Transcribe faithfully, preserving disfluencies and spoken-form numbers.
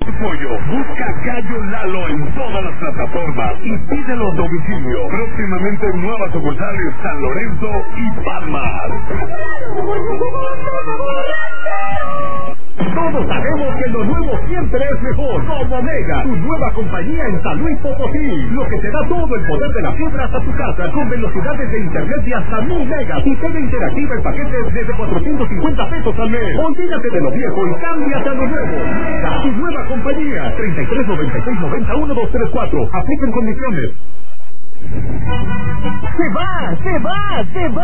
tu pollo. Busca Gallo Lalo en todas las plataformas y pídelo a domicilio. Próximamente en nuevas sucursales San Lorenzo y Palmas. Todos sabemos que lo nuevo siempre es mejor. Como Mega, tu nueva compañía en San Luis Potosí. Lo que te da todo el poder de la fibra hasta tu casa, con velocidades de internet de hasta mil megas y tele interactiva en paquetes desde cuatrocientos cincuenta pesos al mes. Olvídate de lo viejo y cámbiate a lo nuevo. Mega, tu nueva compañía. treinta y tres noventa y seis noventa uno dos tres cuatro. Apliquen condiciones. Se va, se va, se va.